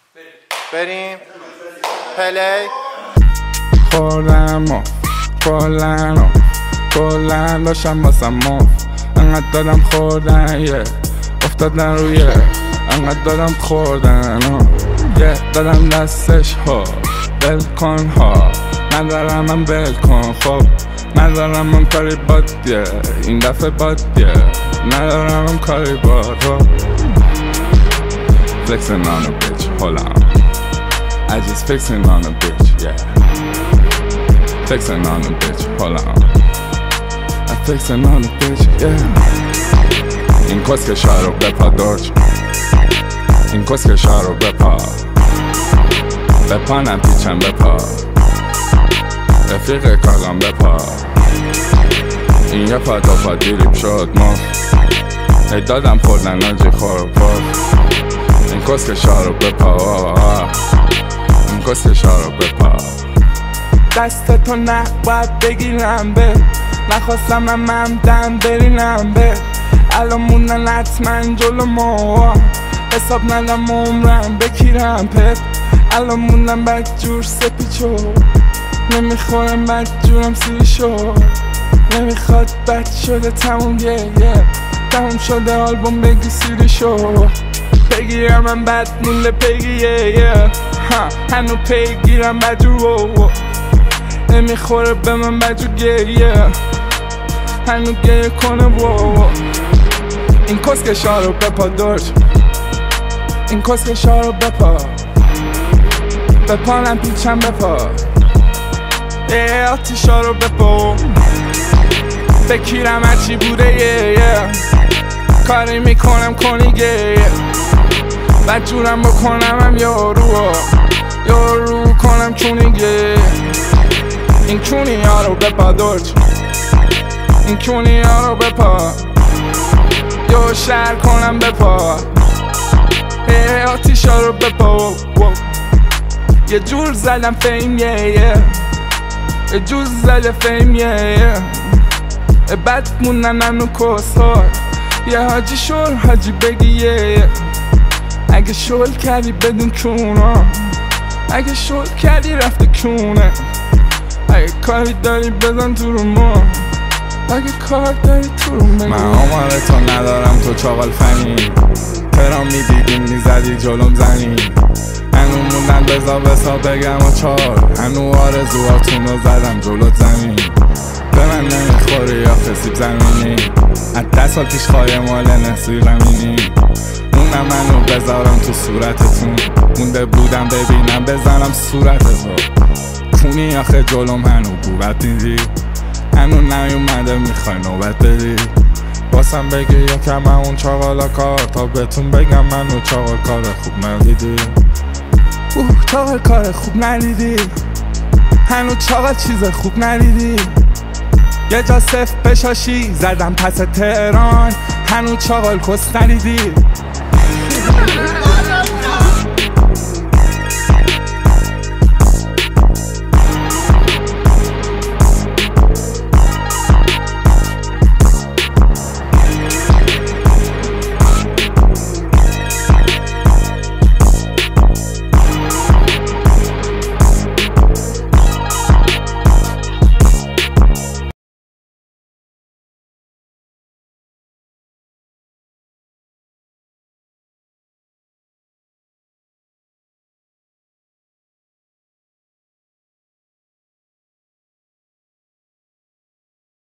بریم پلی. خوردم و کلن داشتم باسم مف انقدر دادم خوردن افتادن روی انقدر دادم خوردن دادم دستش ها بل کن ها ندارم من بل کن خب ندارم من کاری باد این دفعه باد ندارم من کاری باد flexing on a bitch, hold on I just fixing on a bitch, yeah flexing on a bitch, hold on I flexing on a bitch, yeah این کس که شارو بپا درج این کس که شارو بپا نپیچم بپا رفیق کاغم بپا این یه پا دو پا دیریب شد ما ای دادم خوردن آجی خور پا این کس که شارو بپا این کس که شارو بپا دستتو نباید بگیرم به نخواستم من دم برینم به الان موندن حتما جلو ما حساب ندم عمرم بکیرم پت الان موندم بدجور سپیچو نمیخورم بدجورم سیشو نمیخواد بد شده تموم تموم شده آلبوم بگی سیری شو بگیرم من بد مونده پگیه هنو پیگیرم بدجور نمیخوره به من بدجور گیه هنو گیه کنه این کس که شارو بپا درج این کس که شارو بپا نپیچم بپا آتیشا رو بپا بکیرم هرچی بوده کاری میکنم کنیگه بدجورم بکنم هم یارو کنم چونیگه این کونی ها رو بپا درج این کونی ها رو بپا یا شهر کنم بپا آتیشا رو بپا یه جور زدم فیم یه جور زده فیم بد موندن هنو کسار یه حاجی شور حاجی بگی اگه شل کردی بدون کونه اگه شل کردی رفته کونه اگه کاری داری بزن تو رو ما اگه کار داری تو رو بگی من آماره تو ندارم تو چاقال فنی ترام میدیدیم میزدی جلوم زنی هنو موندن بزا بسا بگم و چار هنو آرزوهاتون رو زدم جلوت زمین به من نمیخوری یا خسیب زمینی از 10 سال پیش خواهی مال نسی غمینی مونم منو بذارم تو صورتتون مونده بودم ببینم بزنم صورتتو کونی آخه جلوم هنو بورت دیدی هنو نیومده میخوای نوبت بدی باسم بگی یکم اون چاقالا کار تا بهتون بگم منو چاقال کار خوب ندیدی چاقال کار خوب ندیدی هنو چاقال چیز خوب ندیدی یه جا صف پشاشی زدم پس تهران هنو چاقال کس ندیدی